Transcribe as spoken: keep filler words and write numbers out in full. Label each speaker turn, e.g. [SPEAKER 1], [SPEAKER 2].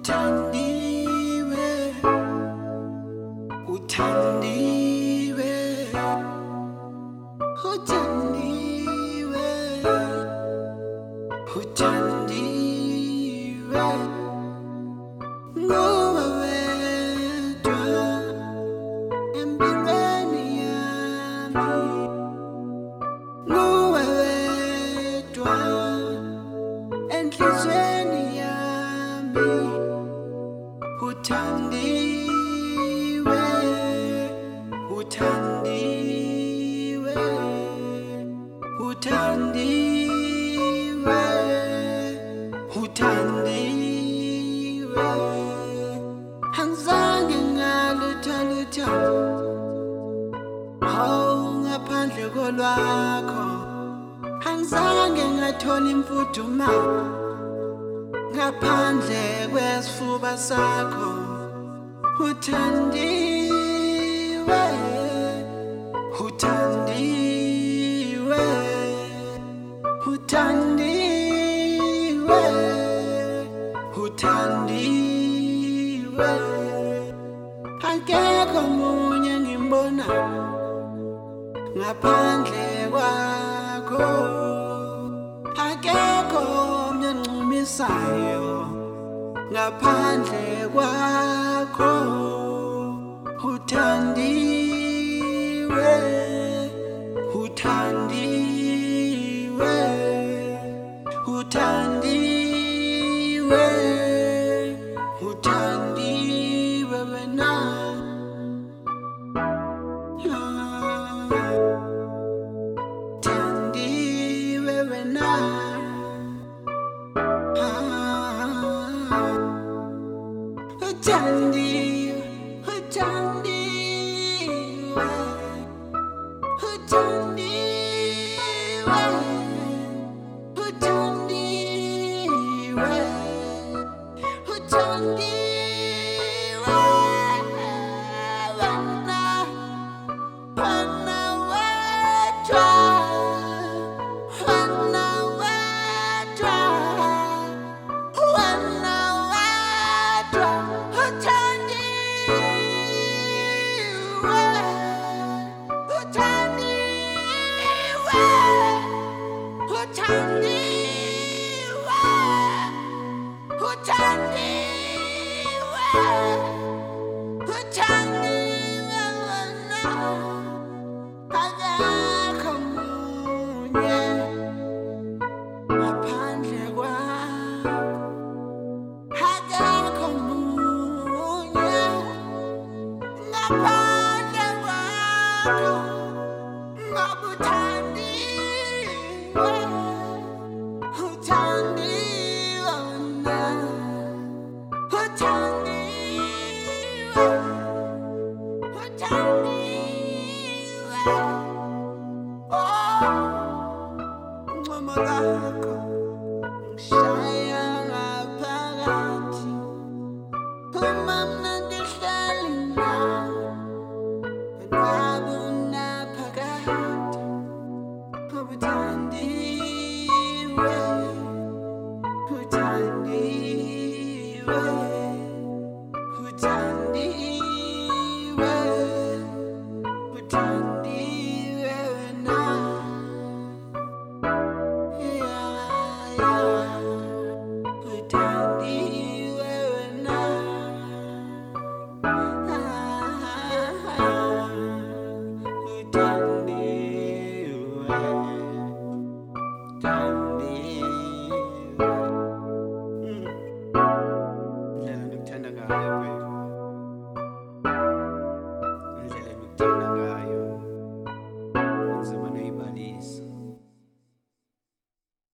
[SPEAKER 1] Uthandiwe, uthandiwe, uthandiwe, uthandiwe. Nguwe wedwa empilweni yami, nguwe wedwa enhlizweni yami. Uthandiwe, uthandiwe, uthandiwe, uthandiwe. Angizange ngaluthanda uthando, hawu ngaphandle kolwakho. Angizange ngathola imfudumalo ngaphandle kwesifuba sakho. Uthandiwe, uthandiwe, uthandiwe, uthandiwe. Akekho omunye ngimbona ngaphandle kwakho, akekho omnye oncumisayo ngaphandle kwakho. Uthandiwe, uthandiwe, uthandiwe, uthandiwe wena. Uthandiwe wena. Uthandiwe, uthandiwe, uthandiwe, uthandiwe, uthandiwe wena, wena wedwa, wena wedwa, wena wedwa. Uthandiwe.